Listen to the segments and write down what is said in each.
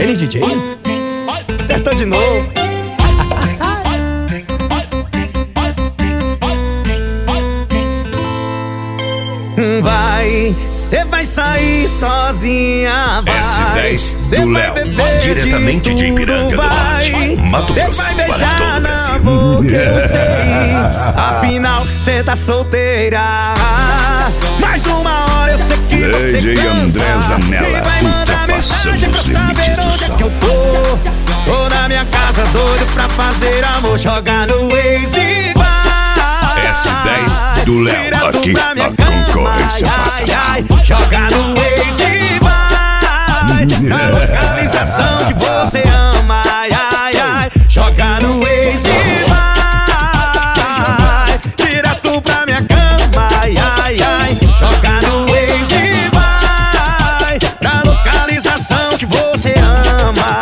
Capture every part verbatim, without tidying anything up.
Ele D J acertou de novo. Vai, cê vai sair sozinha, vai. S dez Cê do vai Léo, beber diretamente de, tudo, de Ipiranga vai. do Norte, Mato Cê Grosso, vai para beijar todo o na Brasil. boca, eu sei. Afinal, cê tá solteira. Mais uma hora eu sei que você D J cansa André Zanella, e vai mandar mensagem pra ultrapassamos os saber limites do onde é som. que eu tô. Tô na minha casa doido pra fazer amor, jogar no Waze e vai. S dez do Léo, aqui a concorrência passa mal. Joga no Waze e vai na localização que você ama. Ai, ai, ai. Joga no Waze e vai direto pra minha cama. Ai, ai, ai. Joga no Waze e vai na localização que você ama.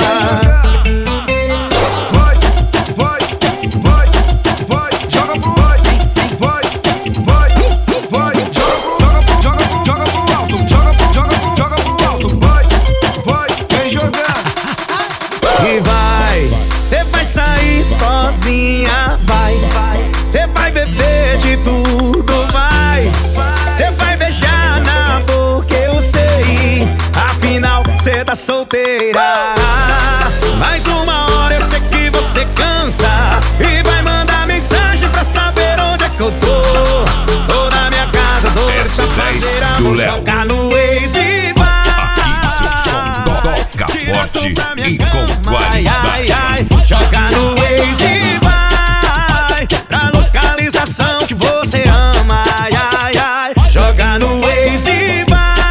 Sozinha, vai. Cê vai beber de tudo, vai. Cê vai beijar na boca, eu sei. Afinal, cê tá solteira. Mais uma hora eu sei que você cansa e vai mandar mensagem pra saber onde é que eu tô. Tô na minha casa, doido pra fazer amor, jogar no Waze e vai. Aqui seu som toca forte e com qualidade. Joga no Waze e vai pra localização que você ama. Ai, ai, ai. Joga no Waze e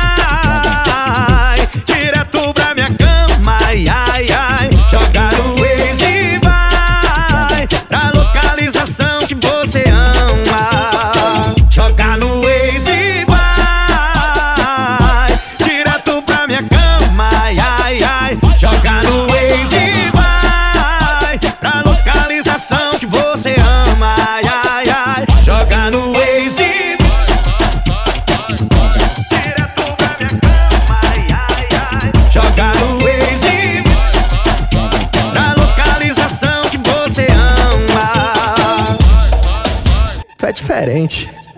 vai direto pra minha cama. Ai, ai, ai. Joga no Waze e vai pra localização que você ama. Joga no Waze e vai direto pra minha cama. Ai, ai, ai. Joga no Waze e vai pra localização que você ama. Ai, ai, ai. Joga no Waze e direto pra minha cama. Ai, ai, ai. Joga no Waze e pra localização que você ama. Tu é diferente.